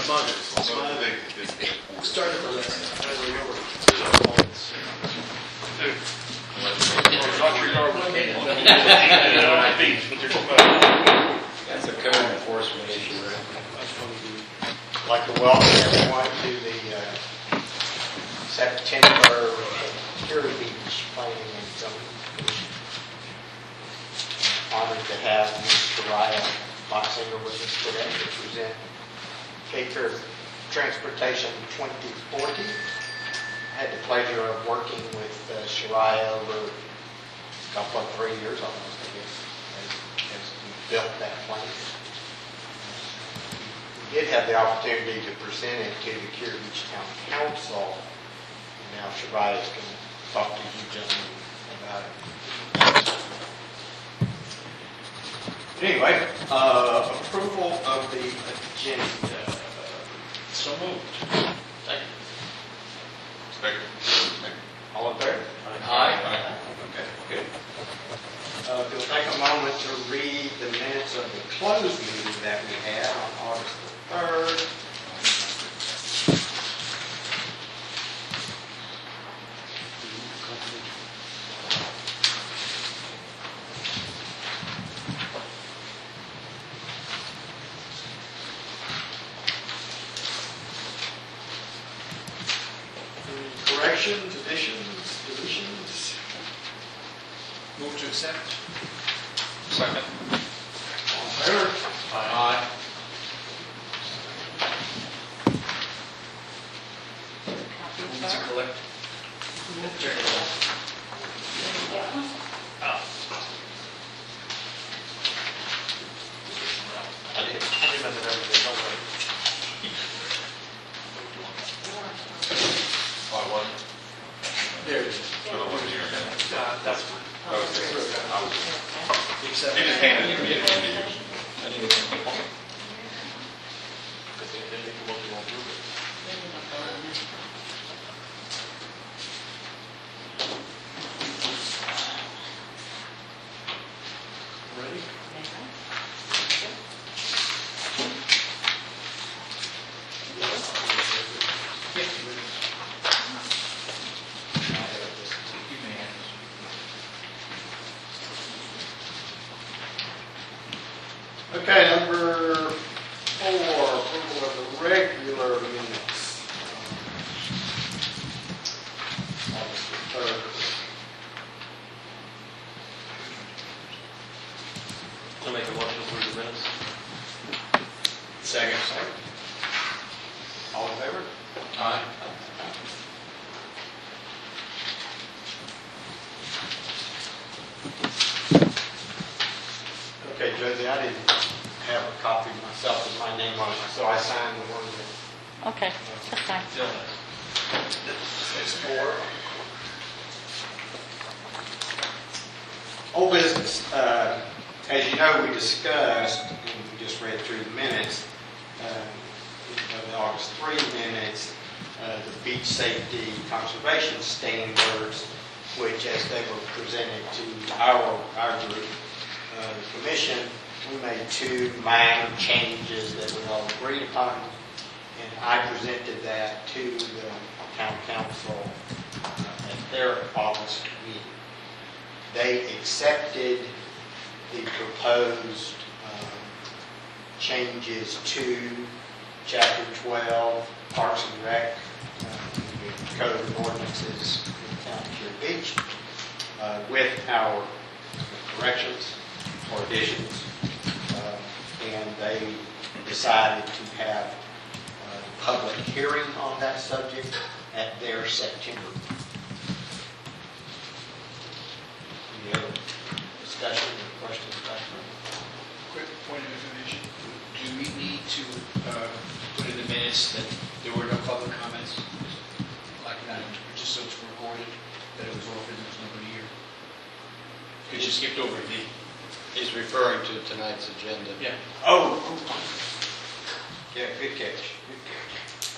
Start at the list. That's a code enforcement issue, right? I'd like to welcome everyone to the September Security Beach Planning and Zoning Commission. Honored to have Ms. Shariah Boxinger with us today to present Cape Fear Transportation 2040. I had the pleasure of working with Shariah over a couple of 3 years almost, I guess, as we built that plan. We did have the opportunity to present it to the Kearney Beach Town Council, and now Shariah is going to talk to you gentlemen about it. Anyway, approval of the agenda. So moved. Second. All in favor? Aye. Okay, good. If you'll take a moment to read the minutes of the closed meeting that we had on August the 3rd. Corrections, additions, deletions? Move to accept. Second. All in favor? Aye. Move to collect. I remember everything, don't worry. There it is. That's fine. Accept. He just handed it to me. I need to. Ready? Okay, number 4, approval of the regular minutes. August the 3rd. I'll make a motion to approve the minutes. Second. All in favor? Aye. Okay, Josie, I didn't have a copy myself with my name on it, so I signed the one that Okay, that's fine. says 4. Old business. As you know, we discussed, and we just read through the minutes, of the August 3 minutes, the beach safety conservation standards, which as they were presented to our group, the commission, we made 2 minor changes that we all agreed upon, and I presented that to the town council at their August meeting. They accepted the proposed changes to Chapter 12, Parks and Rec, the Code of Ordinances in the town of Kearney Beach, with our corrections or additions, and they decided to have a public hearing on that subject at their September. Any other discussion or questions about that? Quick point of information. Do we need to put in the minutes that there were no public comments? Like that, just so it's recorded that it was offered and there's nobody here? Because you skipped over D. He's referring to tonight's agenda. Yeah. Oh, yeah, good catch. Good catch.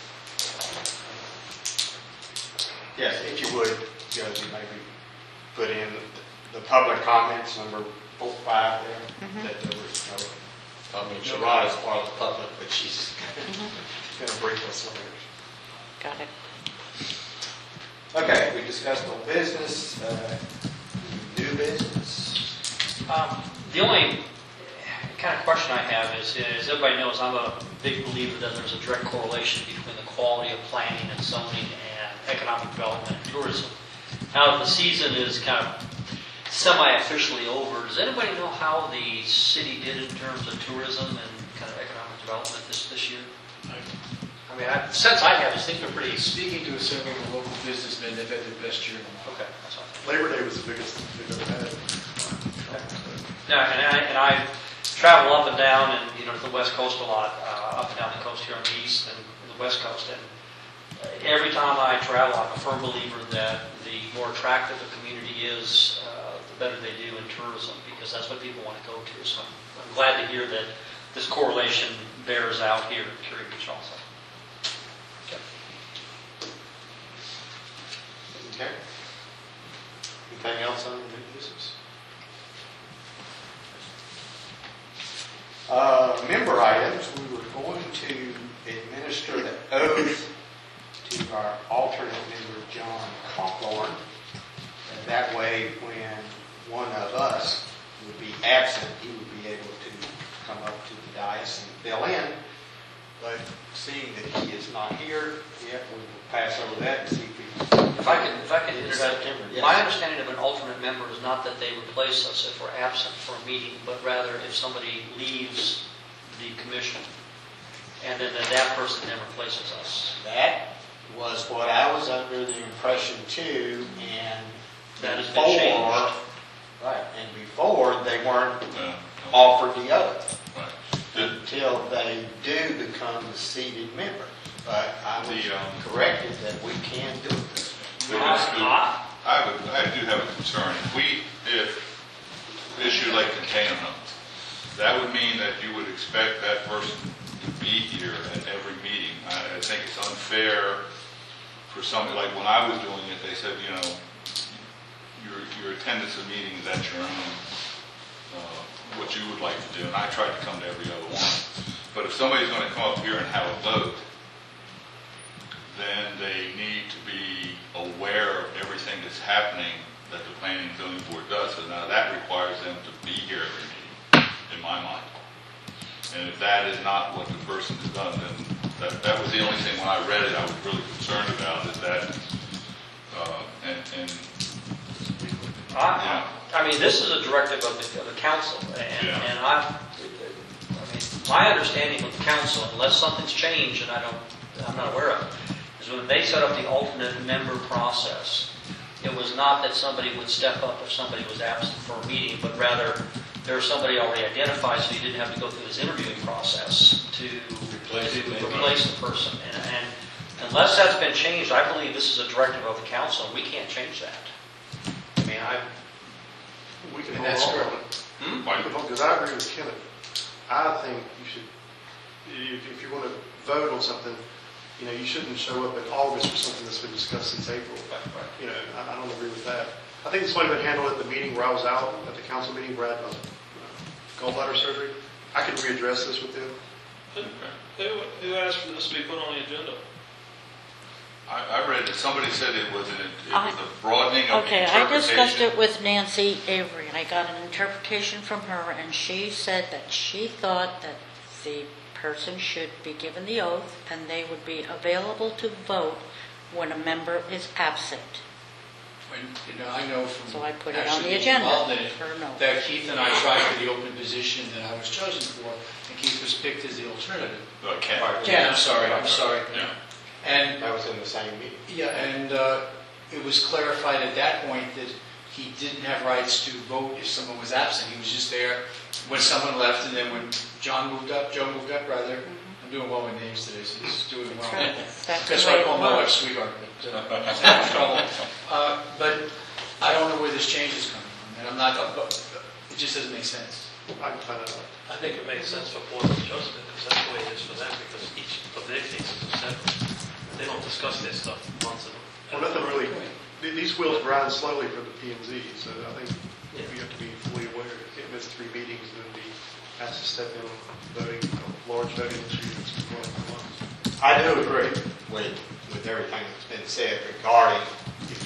Yes, if you would, Josie, maybe put in the public comments, number 4, 5 there, that there was no, I mean, Shariah's part of the public, but she's going to brief us later. Got it. Okay, we discussed old business, new business. The only kind of question I have is, as everybody knows, I'm a big believer that there's a direct correlation between the quality of planning and zoning and economic development and tourism. Now that the season is kind of semi-officially over, does anybody know how the city did in terms of tourism and kind of economic development this year? I mean, the sense I have is things are pretty... Speaking to several of the local businessmen, they've had their best year in a while. Okay, that's all. Labor Day was the biggest they've ever had. No, and I travel up and down and to the West Coast a lot, up and down the coast here on the East and the West Coast. And every time I travel, I'm a firm believer that the more attractive a community is, the better they do in tourism, because that's what people want to go to. So I'm glad to hear that this correlation bears out here in Curie Beach also. Okay. Anything else on the new business? Member items, we were going to administer the oath to our alternate member, John Cawthorn. And that way, when one of us would be absent, he would be able to come up to the dais and fill in. But seeing that he is not here yet, we will pass over that and see if he... If I could interject, September, yes. my understanding of an alternate member is not that they replace us if we're absent for a meeting, but rather if somebody leaves the commission, and then that person then replaces us. That was what I was under the impression too, and That has been changed. Right, and before they weren't Yeah. offered the oath Right. until they do become the seated member. But I was corrected that we can do it. I do have a concern. If issue like container homes, that would mean that you would expect that person to be here at every meeting. I think it's unfair for somebody, like when I was doing it, they said, your attendance at meetings, that's your own, what you would like to do. And I tried to come to every other one. But if somebody's going to come up here and have a vote, then they need to be aware of everything that's happening that the Planning and Zoning Board does. So now that requires them to be here every meeting, in my mind. And if that is not what the person has done, then that was the only thing when I read it I was really concerned about, is that, I mean, this is a directive of the council, and Yeah. and I mean, my understanding of the council, unless something's changed and I'm not aware of, is when they set up the alternate member process, it was not that somebody would step up if somebody was absent for a meeting, but rather there's somebody already identified, so you didn't have to go through this interviewing process to replace the person. And unless that's been changed, I believe this is a directive of the council, and we can't change that. I mean, We can And hold that's on. correct. Because I agree with Kenneth. I think you should, if you want to vote on something, you shouldn't show up in August for something that's been discussed since April. I don't agree with that. I think this might have been handled at the meeting where I was out, at the council meeting, Brad, on gallbladder surgery. I could readdress this with them. Who asked for this to be put on the agenda? I read that somebody said it was a broadening of the Okay, I discussed interpretation. it with Nancy Avery, and I got an interpretation from her, and she said that she thought that the person should be given the oath, and they would be available to vote when a member is absent. I know from So I put it on actually the being agenda. involved in it, Her no. that Keith and I tried for the open position that I was chosen for, and Keith was picked as the alternative. Ken. Ken, I'm sorry. Yeah. And That was in the same meeting. it was clarified at that point that he didn't have rights to vote if someone was absent. He was just there when someone left, and then when Joe moved up rather. I'm doing well with names today, so this is doing well. That's That's the why way I call it my wife was. sweetheart. But it's not trouble. But I don't know where this change is coming from, and I'm not. It just doesn't make sense. I can find out. I think it makes sense for Board of Adjustment, because that's the way it is for them, because each of their cases is separate. They don't discuss their stuff once in a Well, nothing really, these wheels grind slowly for the P&Z, so I think we have to be fully aware. You can't miss 3 meetings and then be asked to step in on voting, large voting issues for months. I do agree with everything that's been said regarding if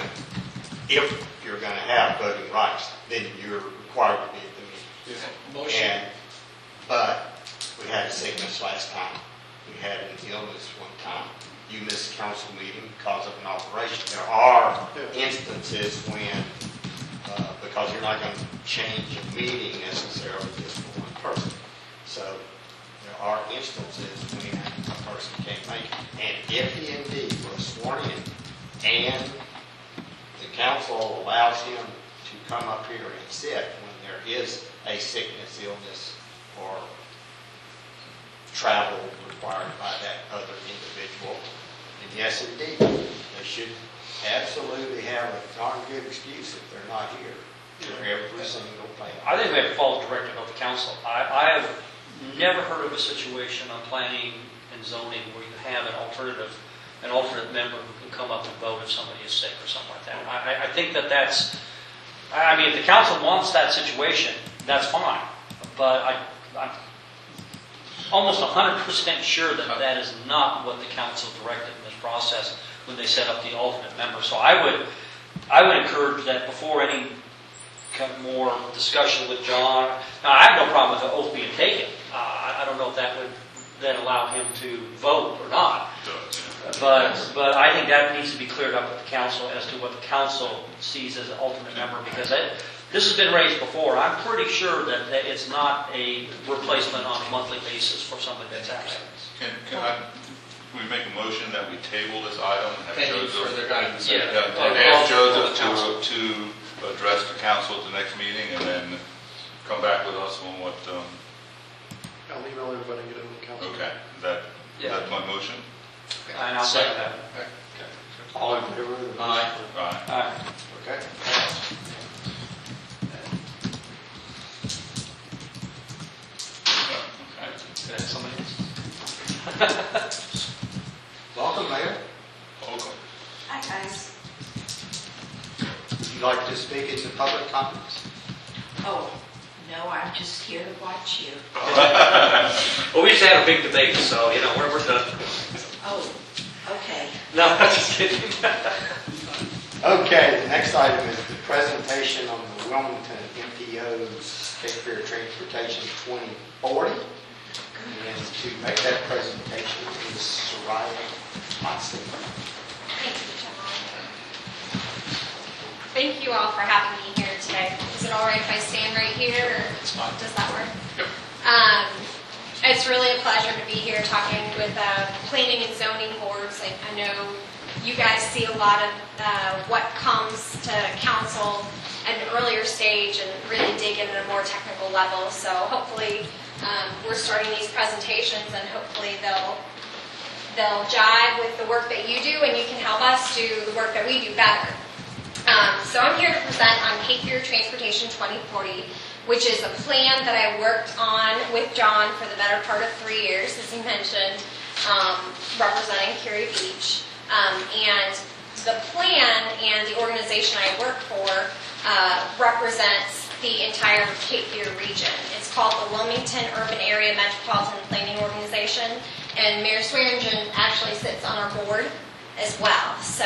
you're gonna have voting rights, then you're required to be at the meeting. Motion. But we had a sickness last time. We had an illness one time. You missed a council meeting because of an operation. There are instances when, because you're not going to change a meeting necessarily just for one person. So there are instances when a person can't make it. And if he indeed was sworn in and the council allows him to come up here and sit when there is a sickness, illness, or travel required by that other individual, and yes, indeed, they should absolutely have a darn good excuse if they're not here for every single thing. I think we have to follow the directive of the council. I have never heard of a situation on planning and zoning where you have an alternate member who can come up and vote if somebody is sick or something like that. I think that's, I mean, if the council wants that situation, that's fine. But I'm almost 100% sure that that is not what the council directed in this process when they set up the alternate member. So I would encourage that before any kind of more discussion with John. Now, I have no problem with the oath being taken. I don't know if that would then allow him to vote or not. But I think that needs to be cleared up with the council as to what the council sees as an alternate member, because this has been raised before. I'm pretty sure that it's not a replacement on a monthly basis for somebody that's absent. Can we make a motion that we table this item and have Pending Joseph? further guidance. And ask Joseph to address the council at the next meeting and then come back with us on what, I'll email everybody and get it on the council. okay, that's my motion? And I'll second that. All in favor of the motion? Aye. Aye. Okay. Could I have somebody else? Welcome, Mayor. Okay. Hi, guys. Would you like to speak in the public comments? Oh, no, I'm just here to watch you. Well, we just had a big debate, so, we're done. Oh, okay. No, I'm just kidding. Okay, the next item is the presentation on the Wilmington MPO's Cape Fear Transportation 2040. And to make that presentation is Soraya Hotson. Thank you, John. Thank you all for having me here today. Is it all right if I stand right here, or does that work? Yep. It's really a pleasure to be here talking with planning and zoning boards. I know you guys see a lot of what comes to council at an earlier stage and really dig in at a more technical level. So hopefully we're starting these presentations and hopefully they'll jive with the work that you do and you can help us do the work that we do better. So I'm here to present on Cape Fear Transportation 2040, which is a plan that I worked on with John for the better part of 3 years, as he mentioned, representing Cary Beach. And the plan and the organization I work for represents the entire Cape Fear region. It's called the Wilmington Urban Area Metropolitan Planning Organization, and Mayor Swearingen actually sits on our board as well. So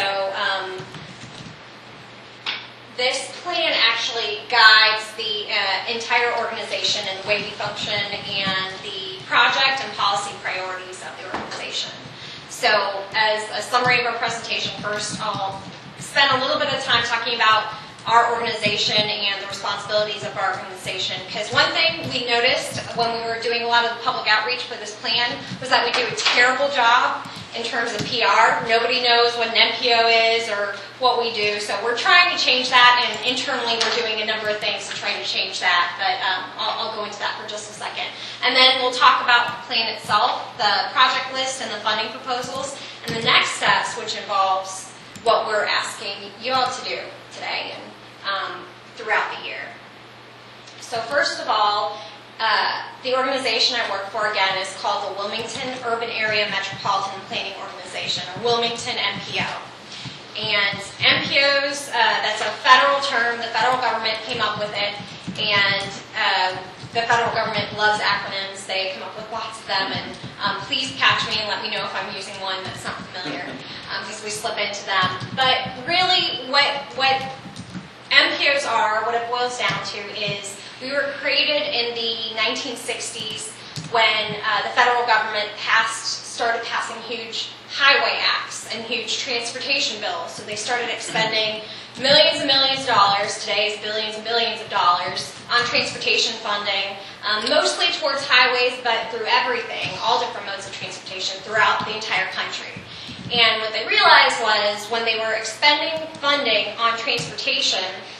this plan actually guides the entire organization and the way we function and the project and policy priorities of the organization. So as a summary of our presentation, first I'll spend a little bit of time talking about our organization and the responsibilities of our organization. Because one thing we noticed when we were doing a lot of the public outreach for this plan was that we do a terrible job in terms of PR. Nobody knows what an MPO is or what we do. So we're trying to change that, and internally we're doing a number of things to try to change that. But I'll go into that for just a second. And then we'll talk about the plan itself, the project list, and the funding proposals, and the next steps, which involves what we're asking you all to do today and throughout the year. So first of all, the organization I work for, again, is called the Wilmington Urban Area Metropolitan Planning Organization, or Wilmington MPO. And MPOs, that's a federal term. The federal government came up with it. And the federal government loves acronyms. They come up with lots of them, and please catch me and let me know if I'm using one that's not familiar, because we slip into them. But really, what MPOs are, what it boils down to is we were created in the 1960s when the federal government started passing huge highway acts and huge transportation bills. So they started expending millions and millions of dollars, today's billions and billions of dollars, on transportation funding, mostly towards highways, but through everything, all different modes of transportation throughout the entire country. And what they realized was when they were expending funding on transportation,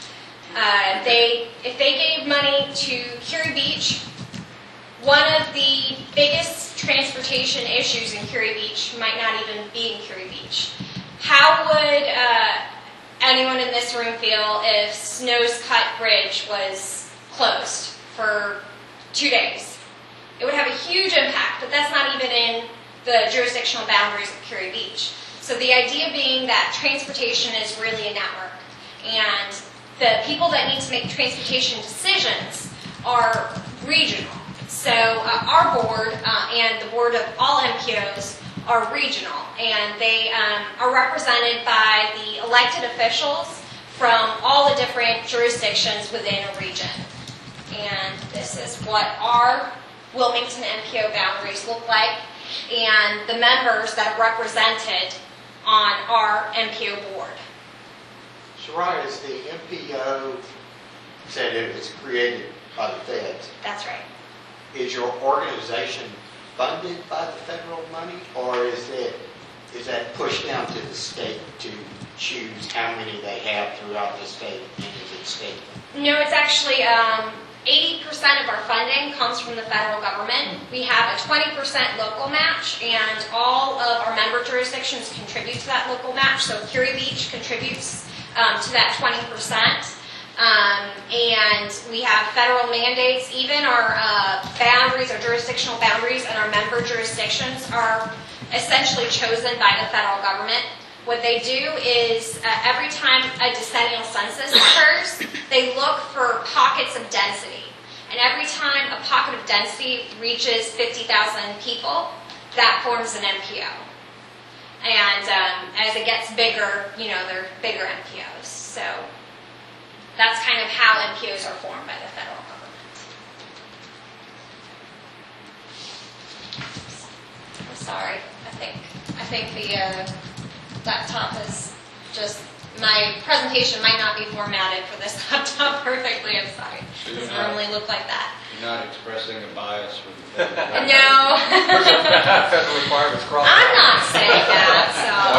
if they gave money to Curie Beach, one of the biggest transportation issues in Curie Beach might not even be in Curie Beach. How would anyone in this room feel if Snow's Cut Bridge was closed for 2 days? It would have a huge impact, but that's not even in the jurisdictional boundaries of Curie Beach. So the idea being that transportation is really a network, and the people that need to make transportation decisions are regional. So our board and the board of all MPOs are regional, and they are represented by the elected officials from all the different jurisdictions within a region. And this is what our Wilmington MPO boundaries look like, and the members that are represented on our MPO board. Soraya, is the MPO said it was created by the feds? That's right. Is your organization funded by the federal money, or is that pushed down to the state to choose how many they have throughout the state, and is it state? No, it's actually 80% of our funding comes from the federal government. We have a 20% local match, and all of our member jurisdictions contribute to that local match. So Curie Beach contributes to that 20%. And we have federal mandates. Even our boundaries, our jurisdictional boundaries, and our member jurisdictions are essentially chosen by the federal government. What they do is every time a decennial census occurs, they look for pockets of density. And every time a pocket of density reaches 50,000 people, that forms an MPO. And as it gets bigger, they're bigger MPOs. So that's kind of how MPOs are formed by the federal government. I'm sorry. I think the laptop is just, my presentation might not be formatted for this laptop perfectly. I'm sorry. It doesn't normally look like that. You're not expressing a bias for the federal government. No. Federal requirements cross. I'm not saying that.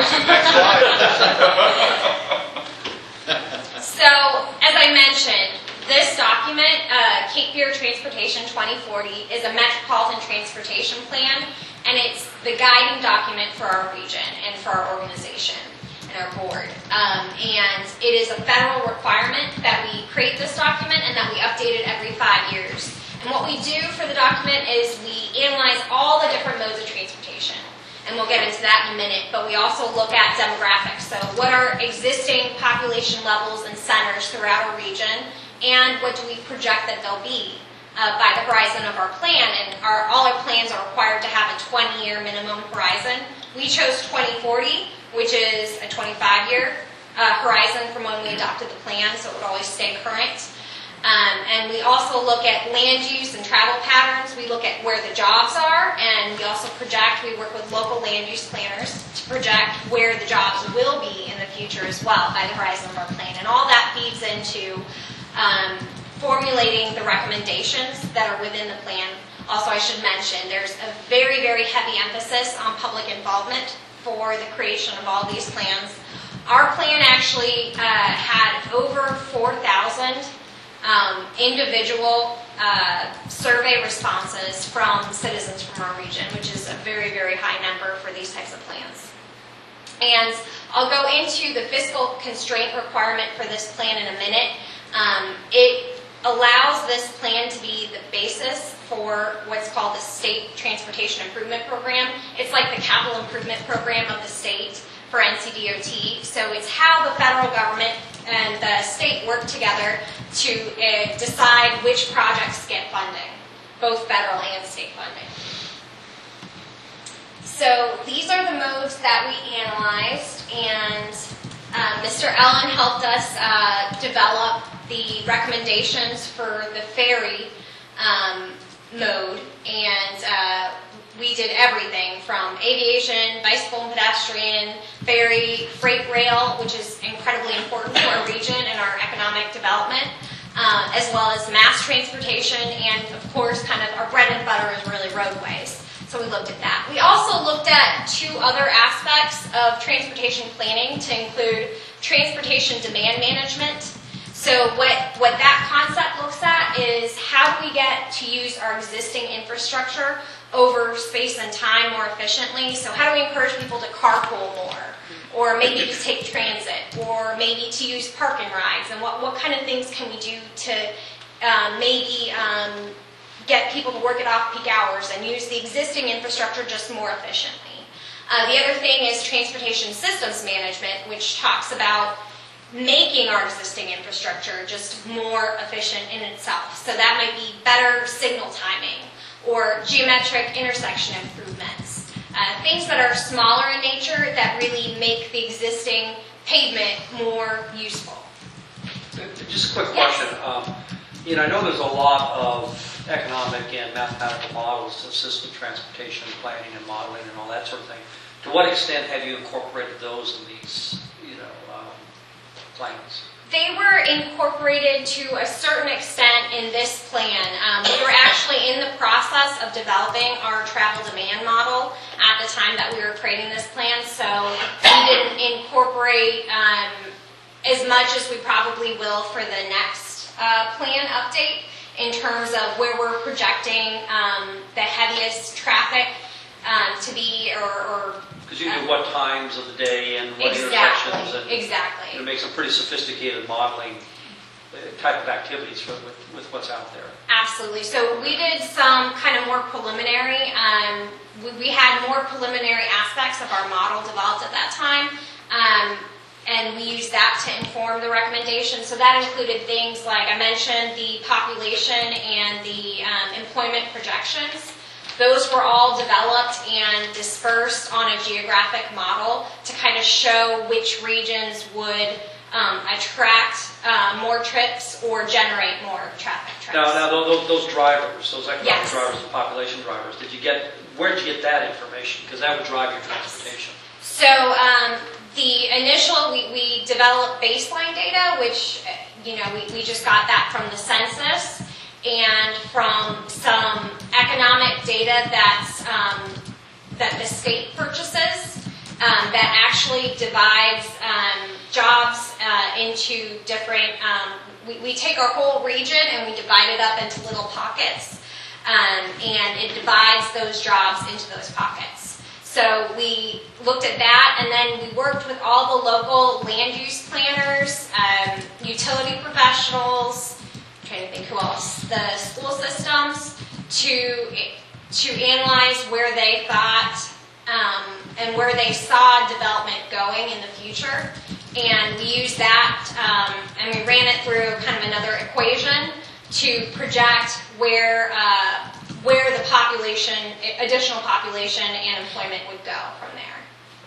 So as I mentioned, this document, Cape Fear Transportation 2040, is a metropolitan transportation plan, and it's the guiding document for our region and for our organization and our board. And it is a federal requirement that we create this document and that we update it every 5 years. And what we do for the document is we analyze all the different modes of transportation. And we'll get into that in a minute, but we also look at demographics. So what are existing population levels and centers throughout our region, and what do we project that they'll be by the horizon of our plan? And all our plans are required to have a 20-year minimum horizon. We chose 2040, which is a 25-year horizon from when we adopted the plan, so it would always stay current. And we also look at land use and travel patterns. We look at where the jobs are, and we also project, we work with local land use planners to project where the jobs will be in the future as well by the horizon of our plan. And all that feeds into formulating the recommendations that are within the plan. Also, I should mention, there's a very, very heavy emphasis on public involvement for the creation of all these plans. Our plan actually had over 4,000 individual survey responses from citizens from our region, which is a very, very high number for these types of plans. And I'll go into the fiscal constraint requirement for this plan in a minute. It allows this plan to be the basis for what's called the State Transportation Improvement Program. It's like the capital improvement program of the state for NCDOT. So it's how the federal government and the state work together to decide which projects get funding, both federal and state funding. So these are the modes that we analyzed, and Mr. Ellen helped us develop the recommendations for the ferry mode, and we did everything from aviation, bicycle and pedestrian, ferry, freight rail, which is incredibly important to our region and our economic development, as well as mass transportation, and of course, kind of our bread and butter is really roadways. So we looked at that. We also looked at two other aspects of transportation planning to include transportation demand management. So what that concept looks at is how do we get to use our existing infrastructure over space and time more efficiently. So how do we encourage people to carpool more, or maybe to take transit, or maybe to use park and rides, and what kind of things can we do to maybe get people to work at off-peak hours and use the existing infrastructure just more efficiently. The other thing is transportation systems management, which talks about making our existing infrastructure just more efficient in itself. So that might be better signal timing or geometric intersection improvements. Things that are smaller in nature that really make the existing pavement more useful. Just a quick question. I know there's a lot of economic and mathematical models to assist with transportation planning and modeling and all that sort of thing. To what extent have you incorporated those in these, plans? They were incorporated to a certain extent in this plan. We were actually in the process of developing our travel demand model at the time that we were creating this plan, so we didn't incorporate as much as we probably will for the next plan update in terms of where we're projecting the heaviest traffic to be, or because you knew what times of the day and what intersections, and exactly. It makes some pretty sophisticated modeling type of activities with what's out there. Absolutely. So we did some kind of more preliminary. We had more preliminary aspects of our model developed at that time, and we used that to inform the recommendation. So that included things like I mentioned, the population and the employment projections. Those were all developed and dispersed on a geographic model to kind of show which regions would attract more trips or generate more traffic trips. Now those drivers, those economic Yes. drivers, the population drivers, where did you get that information? Because that would drive your transportation. So the initial, we developed baseline data, which, we just got that from the census and from some economic data that the state purchases that actually divides jobs into different, we take our whole region and we divide it up into little pockets, and it divides those jobs into those pockets. So we looked at that, and then we worked with all the local land use planners, utility professionals, I'm trying to think who else, the school systems, to analyze where they thought and where they saw development going in the future. And we used that, and we ran it through kind of another equation to project where the population, additional population and employment would go from there.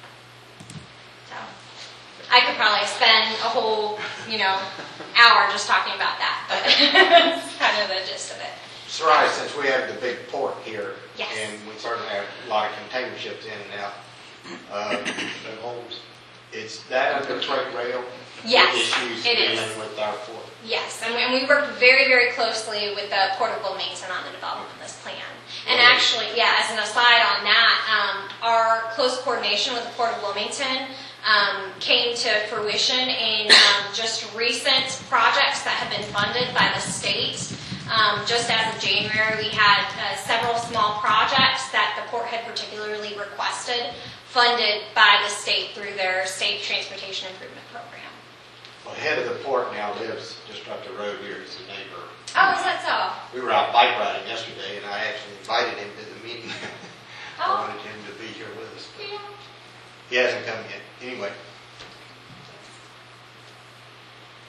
So I could probably spend a whole, hour just talking about that, but that's kind of the gist of it. Sarai, since we have the big port here, Yes. and we certainly have a lot of container ships in and out, and homes, is that under freight rail? Yes, Issues it is. dealing with our port? Yes, and we worked very, very closely with the Port of Wilmington on the development of this plan. And actually, as an aside on that, our close coordination with the Port of Wilmington came to fruition in just recent projects that have been funded by the state. Just as of January, we had several small projects that the port had particularly requested, funded by the state through their State Transportation Improvement Program. Well, the head of the port now lives just up the road here. He's a neighbor. Oh, is that so? We were out bike riding yesterday, and I actually invited him to the meeting. I Oh. wanted him to be here with us. But Yeah. he hasn't come yet. Anyway.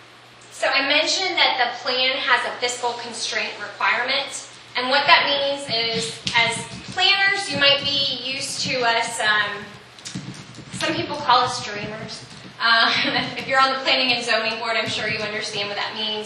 So I mentioned that the plan has a fiscal constraint requirement. And what that means is, as planners, you might be used to us, some people call us dreamers. If you're on the planning and zoning board, I'm sure you understand what that means.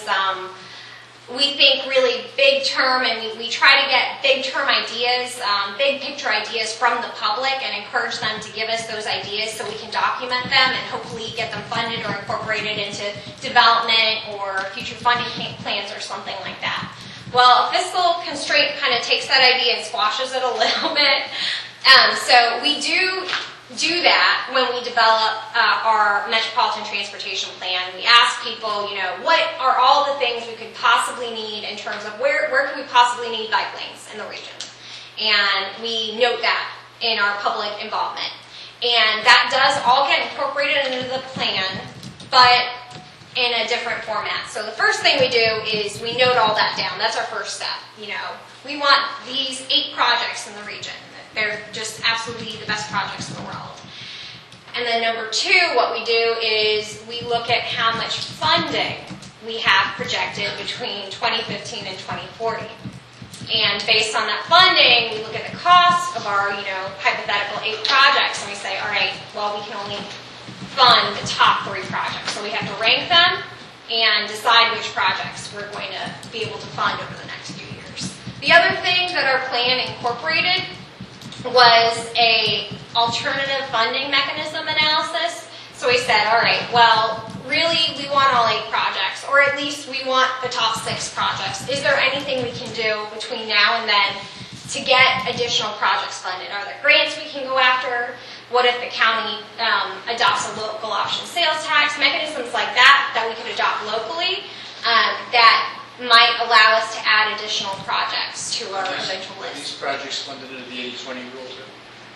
We think really big term, and we try to get big term ideas, big picture ideas from the public and encourage them to give us those ideas so we can document them and hopefully get them funded or incorporated into development or future funding plans or something like that. Well, a fiscal constraint kind of takes that idea and squashes it a little bit. So we do that when we develop our Metropolitan Transportation Plan. We ask people, what are all the things we could possibly need in terms of where can we possibly need bike lanes in the region? And we note that in our public involvement. And that does all get incorporated into the plan, but in a different format. So the first thing we do is we note all that down. That's our first step. We want these 8 projects in the region. They're just absolutely the best projects in the world. And then number 2, what we do is we look at how much funding we have projected between 2015 and 2040. And based on that funding, we look at the cost of our, hypothetical 8 projects, and we say, all right, well, we can only fund the top 3 projects. So we have to rank them and decide which projects we're going to be able to fund over the next few years. The other thing that our plan incorporated was a alternative funding mechanism analysis. So we said, all right, well, really we want all 8 projects, or at least we want the top 6 projects. Is there anything we can do between now and then to get additional projects funded? Are there grants we can go after? What if the county adopts a local option sales tax? Mechanisms like that we could adopt locally that might allow us to add additional projects to our eventual Are list. these projects funded under the 80-20 rule too?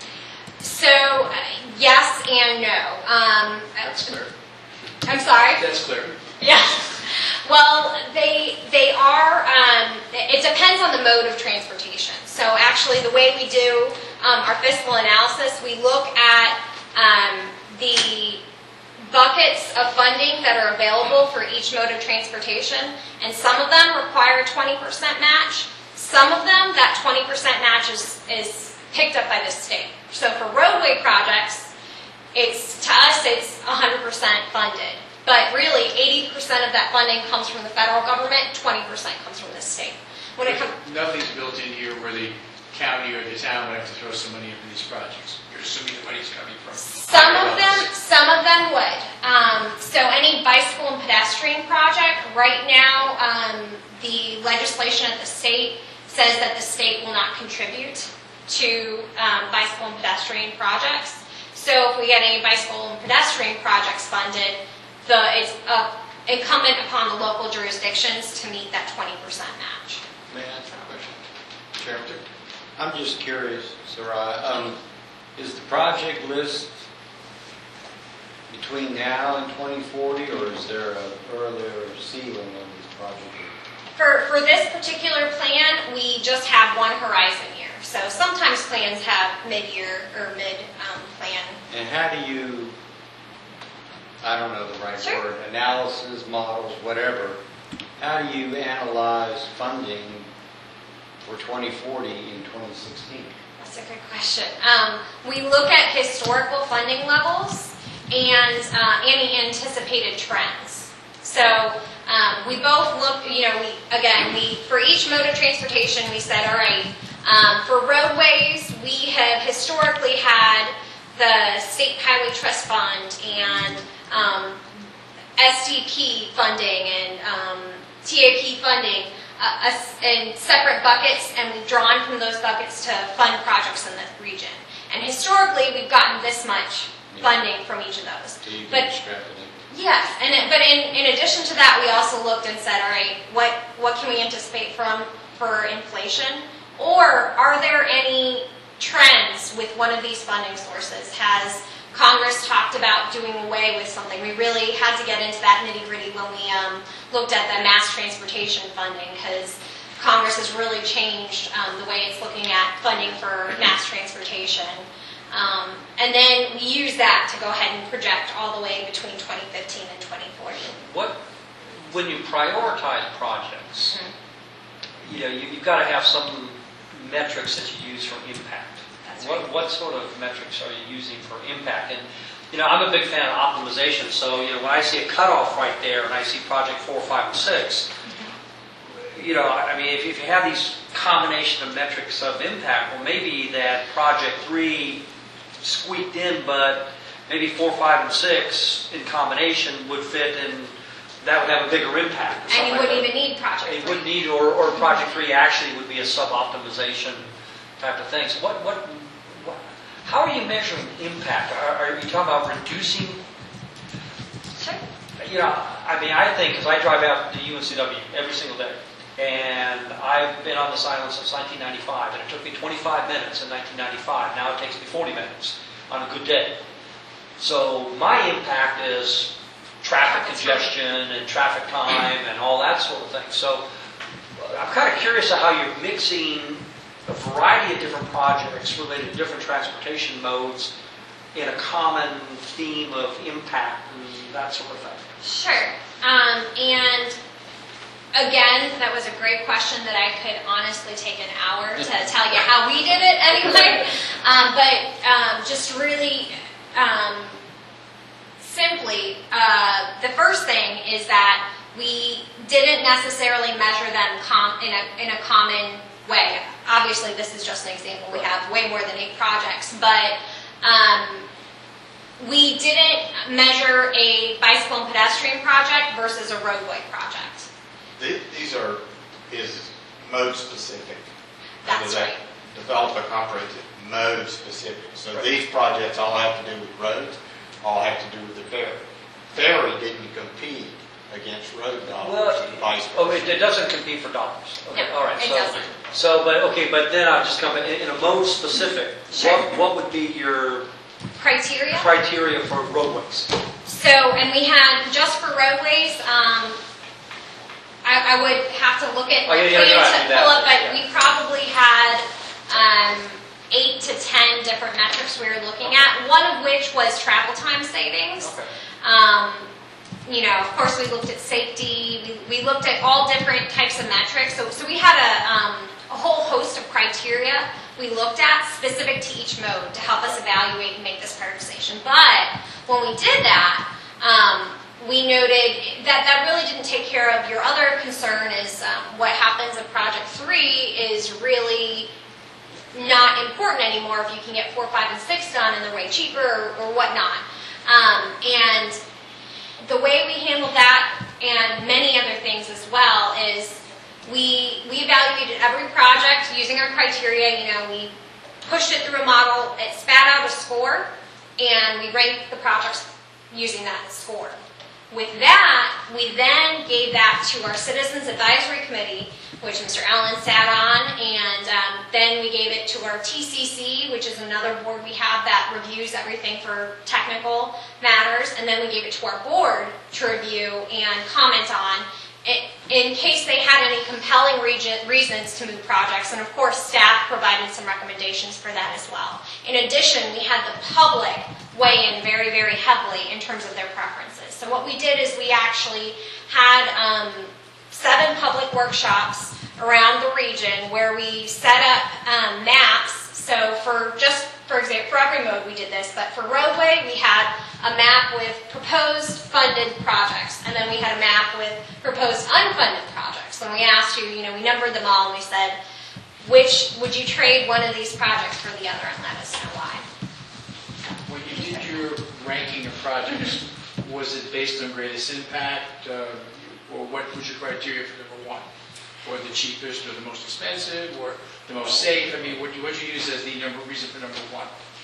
So, yes and no. That's clear. I'm sorry? That's clear. Yes. Well, they are, it depends on the mode of transportation. So actually the way we do our fiscal analysis, we look at the buckets of funding that are available for each mode of transportation, and some of them require 20% match. Some of them, that 20% match is picked up by the state. So for roadway projects, to us it's 100% funded. But really, 80% of that funding comes from the federal government, 20% comes from the state. When it comes, Nothing's built in here where the county or the town would have to throw some money into these projects. You're assuming the money's coming from. some of them would. So any bicycle and pedestrian project, right now, the legislation at the state says that the state will not contribute to bicycle and pedestrian projects. So if we get any bicycle and pedestrian projects funded, it's incumbent upon the local jurisdictions to meet that 20% match. May I ask a question? Chairman? I'm just curious, Soraya. Is the project list between now and 2040, or is there an earlier ceiling on this project? For this particular plan, we just have one horizon year. So sometimes plans have mid-year or mid-plan. And how do you, I don't know the right Sure. word, analysis, models, whatever, how do you analyze funding for 2040 in 2016? That's a good question. We look at historical funding levels and any anticipated trends. So we both look, for each mode of transportation, we said, all right, for roadways, we have historically had the State Highway Trust Fund and SDP funding and TAP funding in separate buckets, and we've drawn from those buckets to fund projects in the region. And historically, we've gotten this much funding from each of those. So you can But extrapolate. yes, but in addition to that, we also looked and said, all right, what can we anticipate for inflation? Or are there any trends with one of these funding sources? Has Congress talked about doing away with something? We really had to get into that nitty-gritty when we looked at the mass transportation funding, because Congress has really changed the way it's looking at funding for mass transportation. And then we use that to go ahead and project all the way between 2015 and 2040. when you prioritize projects, you know, you've got to have some metrics that you use for impact. That's right. What sort of metrics are you using for impact? And, you know, I'm a big fan of optimization, so, you know, when I see a cutoff right there and I see project 4, 5, and 6, you know, I mean, if you have these combination of metrics of impact, well, maybe that project 3 squeaked in, but maybe 4, 5, and 6 in combination would fit, and that would have a bigger impact. or And you something wouldn't like even need project that. You three. wouldn't need, or project 3 actually would be a sub-optimization type of thing. So how are you measuring impact? Are you talking about reducing? Sure. You know, I mean, I think, because I drive out to UNCW every single day, and I've been on this island since 1995, and it took me 25 minutes in 1995. Now it takes me 40 minutes on a good day. So my impact is traffic congestion and traffic time and all that sort of thing. So I'm kind of curious how you're mixing a variety of different projects related to different transportation modes in a common theme of impact and that sort of thing. Sure. And again, that was a great question that I could honestly take an hour to tell you how we did it anyway. But just really simply, the first thing is that we didn't necessarily measure them in a common way. Obviously, this is just an example. We have way more than 8 projects, but we didn't measure a bicycle and pedestrian project versus a roadway project. These is mode specific. That's right. Develop a comprehensive mode specific. So these projects all have to do with roads, all have to do with the ferry. Ferry didn't compete against road dollars and vice versa. Oh, it doesn't compete for dollars. Okay, No, all right. it doesn't. But then I'll just come in a mode specific. Sure. What would be your Criteria? criteria for roadways? So, and we had, just for roadways, I would have to look at, Oh, yeah, page right, to do that, pull up, but yeah. we probably had 8 to 10 different metrics we were looking at, one of which was travel time savings. Okay. You know, of course, we looked at safety. We looked at all different types of metrics. So we had a whole host of criteria we looked at specific to each mode to help us evaluate and make this prioritization. But when we did that, we noted that that really didn't take care of your other concern is what happens if project 3 is really not important anymore if you can get 4, 5, and 6 done and they're way cheaper or whatnot. And the way we handled that and many other things as well is we evaluated every project using our criteria. You know, we pushed it through a model, it spat out a score, and we ranked the projects using that score. With that, we then gave that to our Citizens Advisory Committee, which Mr. Allen sat on, and then we gave it to our TCC, which is another board we have that reviews everything for technical matters, and then we gave it to our board to review and comment on in case they had any compelling reasons to move projects. And of course, staff provided some recommendations for that as well. In addition, we had the public weigh in very, very heavily in terms of their preferences. So what we did is we actually had 7 public workshops around the region where we set up maps. So for example, for every mode we did this, but for roadway we had a map with proposed funded projects, and then we had a map with proposed unfunded projects. And we asked you, we numbered them all, and we said, which would you trade one of these projects for the other, and let us know why. When you did your ranking of projects, was it based on greatest impact, or what was your criteria for number 1? Or the cheapest, or the most expensive, or the most safe? I mean, what you use as the reason for number 1?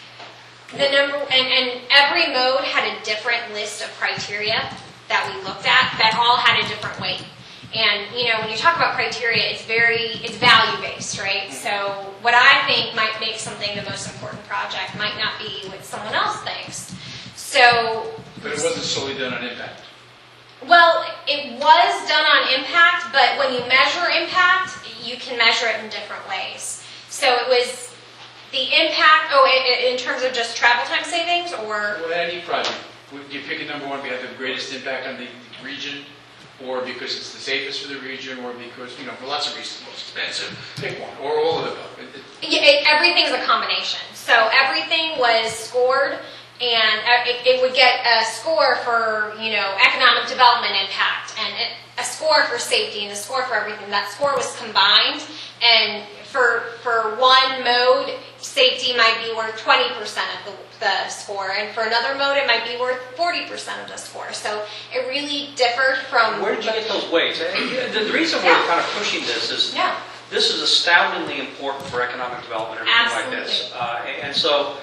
And every mode had a different list of criteria that we looked at that all had a different weight. And, when you talk about criteria, it's value-based, right? So what I think might make something the most important project might not be what someone else thinks. So... But it wasn't solely done on impact. Well, it was done on impact, but when you measure impact, you can measure it in different ways. So it was the impact, in terms of just travel time savings, or... Well, any project. Would you pick a number 1 because the greatest impact on the region, or because it's the safest for the region, or because, for lots of reasons, most expensive, pick one, or all of the above. Everything's a combination. So everything was scored, and it would get a score for, economic development impact, and a score for safety, and a score for everything. That score was combined, and for one mode, safety might be worth 20% of the score, and for another mode, it might be worth 40% of the score. So it really differed from... Where did you get those weights? The reason we're kind of pushing this is this is astoundingly important for economic development or anything like this. And so,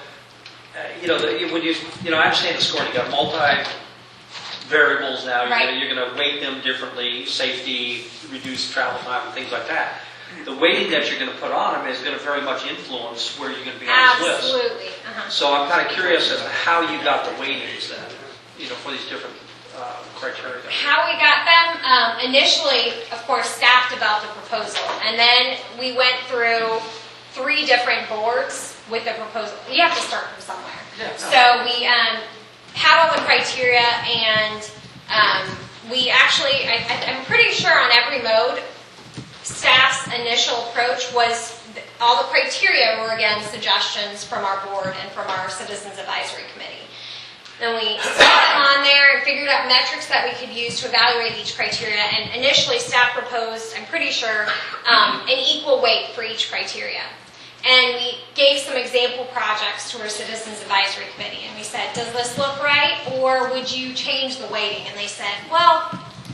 when I understand the scoring, you got multi-variables now. You're going to weight them differently, safety, reduce travel time, and things like that. The weighting that you're going to put on them is going to very much influence where you're going to be on this list. Absolutely. So I'm kind of curious as to how you got the weightings then, for these different criteria. How we got them, initially, of course, staff developed a proposal, and then we went through 3 different boards with the proposal. You have to start from somewhere. So we had all the criteria, and we actually, I'm pretty sure on every mode, staff's initial approach was all the criteria were, again, suggestions from our board and from our Citizens Advisory Committee. Then we set them on there and figured out metrics that we could use to evaluate each criteria. And initially, staff proposed, I'm pretty sure, an equal weight for each criteria. And we gave some example projects to our Citizens Advisory Committee. And we said, does this look right, or would you change the weighting? And they said, well,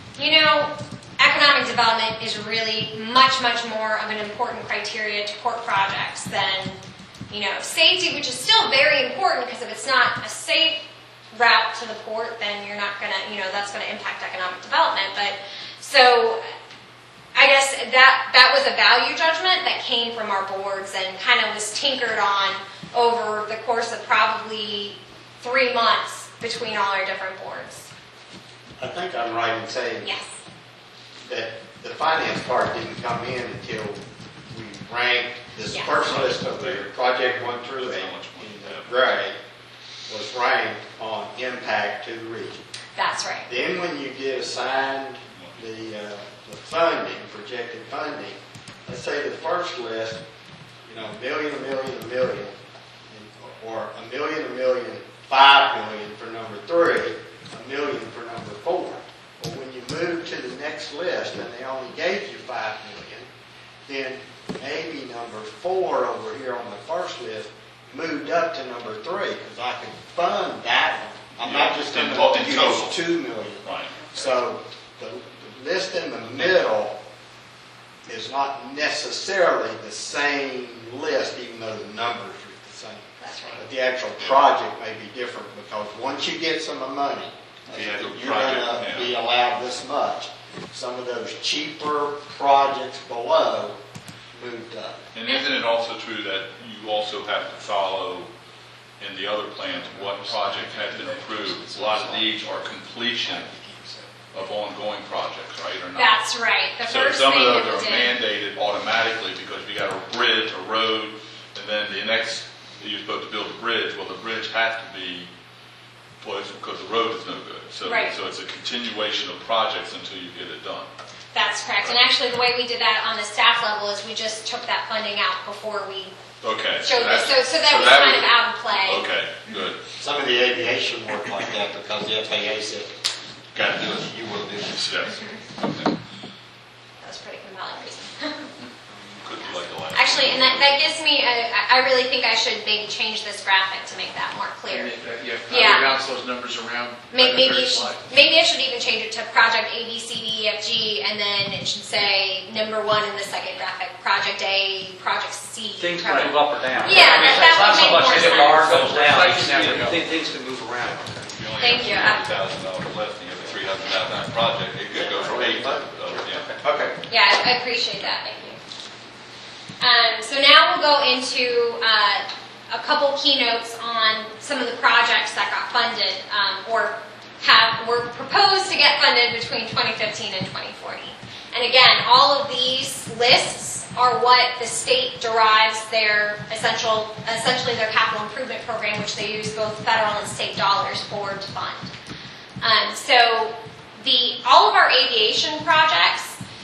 economic development is really much, much more of an important criteria to port projects than, safety, which is still very important, because if it's not a safe route to the port, then you're not going to, that's going to impact economic development. But so I guess that was a value judgment that came from our boards and kind of was tinkered on over the course of probably 3 months between all our different boards. I think I'm right in saying Yes. that the finance part didn't come in until we ranked this first list of the project 1 through 8 in the gray was ranked on impact to the region. That's right. Then when you get assigned the funding, projected funding, let's say the first list, $1 million, $1 million, $1 million, or $1 million, $1 million, $5 million for number 3, $1 million for number 4. But when you move to the next list and they only gave you $5 million, then maybe number 4 over here on the first list moved up to number 3, because I can fund that one. I'm not just going to use $2 million. Right. So the list in the middle is not necessarily the same list, even though the numbers are the same. That's right. But the actual project may be different, because once you get some money, you're going to be allowed this much. Some of those cheaper projects below moved up. And isn't it also true that you also have to follow in the other plans what project has been approved? A lot of these are completion of ongoing projects, right, or not? That's right. The So first some of thing those that are we did. mandated automatically because we got a bridge, a road, and then the next, you're supposed to build a bridge. Well, the bridge has to be, because the road is no good. So, Right. so it's a continuation of projects until you get it done. That's correct. And actually, the way we did that on the staff level is we just took that funding out before we Okay. showed this. that's- So that was kind of was- out of play. Okay, good. Some of the aviation work like that, because the FAA said, got to do it, you will do this. Yes. That was a pretty compelling reason. Could be like the last. Actually, and that gives me, I really think I should maybe change this graphic to make that more clear. Yeah, bounce those numbers around. Maybe I should even change it to project A, B, C, D, E, F, G, and then it should say number 1 in the second graphic, project A, project C. Things can move up or down. Yeah, It's that not would so make much more as the sense. bar goes down, Like it's, that, things can move around. Thank you. $300,000 less, and you have a $300,000 project, it could go from 8 to, yeah. Okay. Yeah, I appreciate that. Thank you. So now we'll go into a couple keynotes on some of the projects that got funded or were proposed to get funded between 2015 and 2040. And again, all of these lists are what the state derives their essentially their capital improvement program, which they use both federal and state dollars for to fund. So all of our aviation projects